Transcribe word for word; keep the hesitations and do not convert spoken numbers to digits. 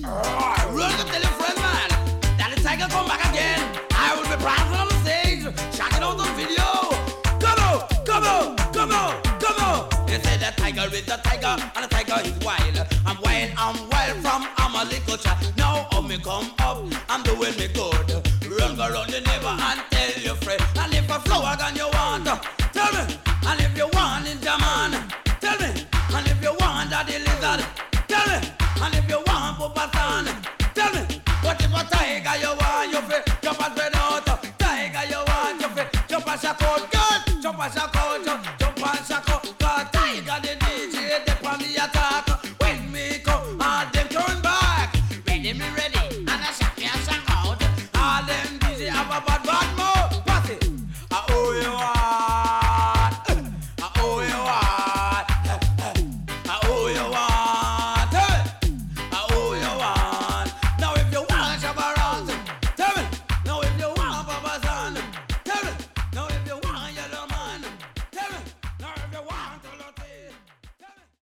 Run to tell your friend, man, that the tiger come back again. I will be prancing on the stage, shouting out the video. Come on, come on, come on, come on. They say the tiger is the tiger, and the tiger is wild. I'm wild, I'm wild from I'm a little child. Now up me come up, I'm doing me good.